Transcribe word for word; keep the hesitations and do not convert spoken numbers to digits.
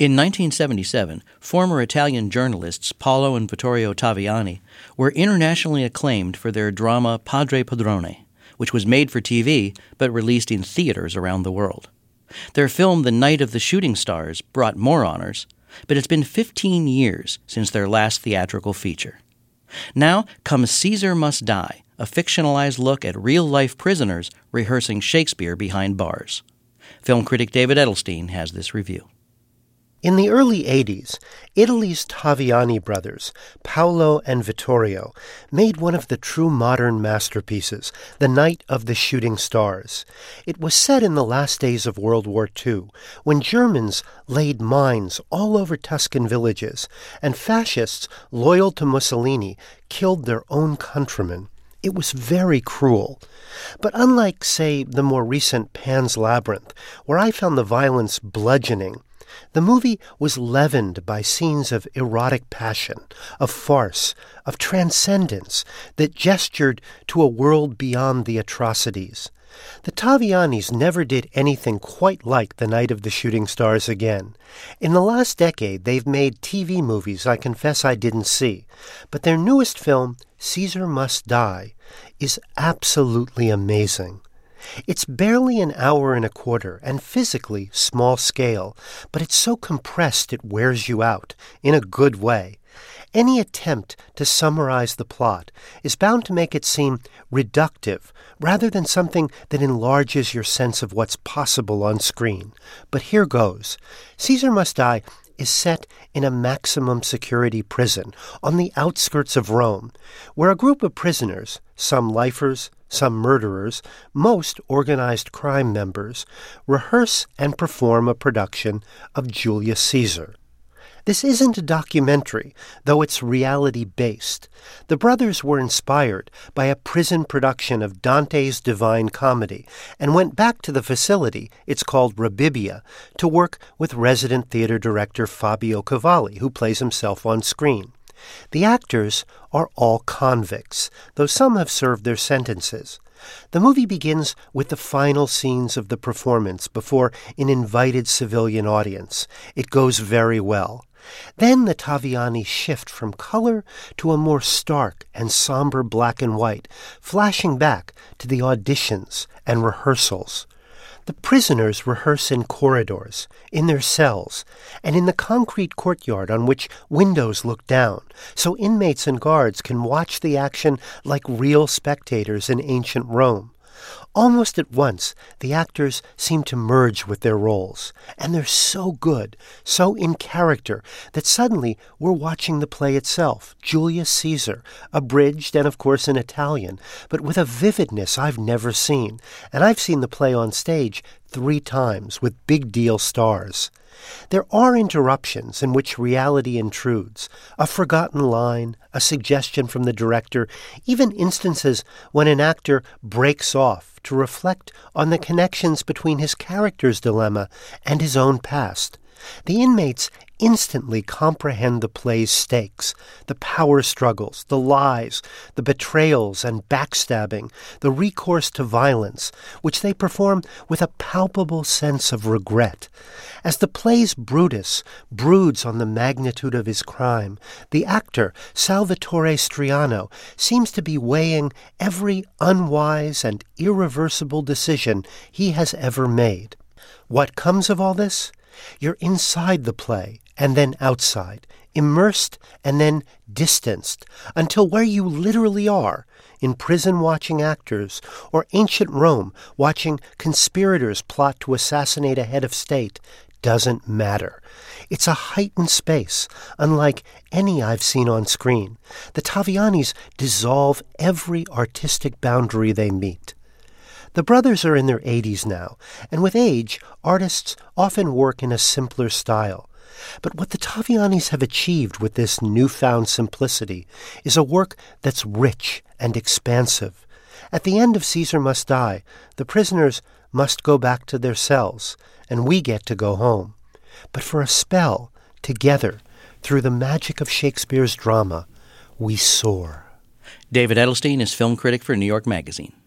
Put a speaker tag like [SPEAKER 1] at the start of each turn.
[SPEAKER 1] In nineteen seventy-seven, former Italian journalists Paolo and Vittorio Taviani were internationally acclaimed for their drama Padre Padrone, which was made for T V but released in theaters around the world. Their film The Night of the Shooting Stars brought more honors, but it's been fifteen years since their last theatrical feature. Now comes Caesar Must Die, a fictionalized look at real-life prisoners rehearsing Shakespeare behind bars. Film critic David Edelstein has this review.
[SPEAKER 2] In the early eighties, Italy's Taviani brothers, Paolo and Vittorio, made one of the true modern masterpieces, The Night of the Shooting Stars. It was set in the last days of World War Two, when Germans laid mines all over Tuscan villages, and fascists loyal to Mussolini killed their own countrymen. It was very cruel. But unlike, say, the more recent Pan's Labyrinth, where I found the violence bludgeoning, the movie was leavened by scenes of erotic passion, of farce, of transcendence that gestured to a world beyond the atrocities. The Tavianis never did anything quite like The Night of the Shooting Stars again. In the last decade, they've made T V movies I confess I didn't see, but their newest film, Caesar Must Die, is absolutely amazing. It's barely an hour and a quarter, and physically small scale, but it's so compressed it wears you out, in a good way. Any attempt to summarize the plot is bound to make it seem reductive, rather than something that enlarges your sense of what's possible on screen. But here goes. Caesar Must Die is set in a maximum security prison on the outskirts of Rome, where a group of prisoners, some lifers, some murderers, most organized crime members, rehearse and perform a production of Julius Caesar. This isn't a documentary, though it's reality-based. The brothers were inspired by a prison production of Dante's Divine Comedy and went back to the facility, it's called Rebibbia, to work with resident theater director Fabio Cavalli, who plays himself on screen. The actors are all convicts, though some have served their sentences. The movie begins with the final scenes of the performance before an invited civilian audience. It goes very well. Then the Taviani shift from color to a more stark and somber black and white, flashing back to the auditions and rehearsals. The prisoners rehearse in corridors, in their cells, and in the concrete courtyard on which windows look down, so inmates and guards can watch the action like real spectators in ancient Rome. Almost at once, the actors seem to merge with their roles, and they're so good, so in character, that suddenly we're watching the play itself, Julius Caesar, abridged and of course in Italian, but with a vividness I've never seen, and I've seen the play on stage three times with big deal stars. There are interruptions in which reality intrudes, a forgotten line, a suggestion from the director, even instances when an actor breaks off to reflect on the connections between his character's dilemma and his own past. The inmates instantly comprehend the play's stakes, the power struggles, the lies, the betrayals and backstabbing, the recourse to violence, which they perform with a palpable sense of regret. As the play's Brutus broods on the magnitude of his crime, the actor, Salvatore Striano, seems to be weighing every unwise and irreversible decision he has ever made. What comes of all this? You're inside the play and then outside, immersed and then distanced, until where you literally are, in prison watching actors, or ancient Rome watching conspirators plot to assassinate a head of state, doesn't matter. It's a heightened space, unlike any I've seen on screen. The Tavianis dissolve every artistic boundary they meet. The brothers are in their eighties now, and with age, artists often work in a simpler style. But what the Tavianis have achieved with this newfound simplicity is a work that's rich and expansive. At the end of Caesar Must Die, the prisoners must go back to their cells, and we get to go home. But for a spell, together, through the magic of Shakespeare's drama, we soar.
[SPEAKER 1] David Edelstein is film critic for New York Magazine.